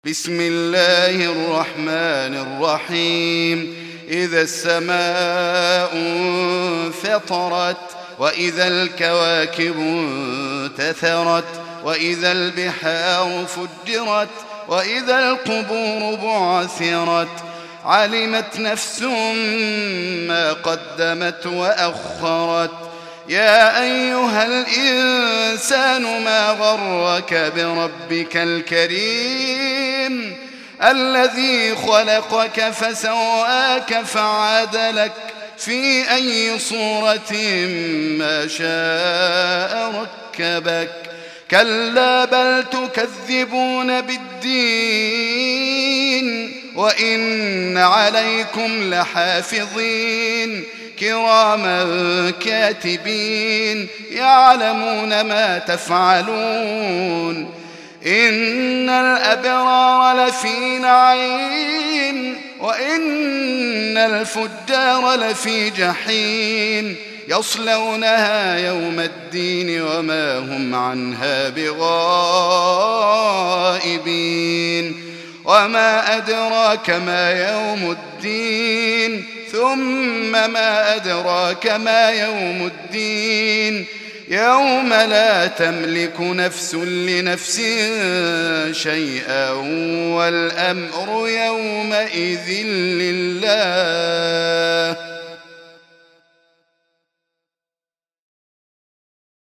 بسم الله الرحمن الرحيم. إذا السماء انفطرت وإذا الكواكب انتثرت وإذا البحار فجرت وإذا القبور بعثرت علمت نفس ما قدمت وأخرت. يا أيها الإنسان ما غرك بربك الكريم الذي خلقك فسواك فعدلك في أي صورة ما شاء ركبك. كلا بل تكذبون بالدين وإن عليكم لحافظين كراما كاتبين يعلمون ما تفعلون. إن الأبرار لفي نعيم وإن الفجار لفي جحيم يصلونها يوم الدين وما هم عنها بغائبين. وما أدراك ما يوم الدين ثم ما أدراك ما يوم الدين يوم لا تملك نفس لنفس شيئا والأمر يومئذ لله.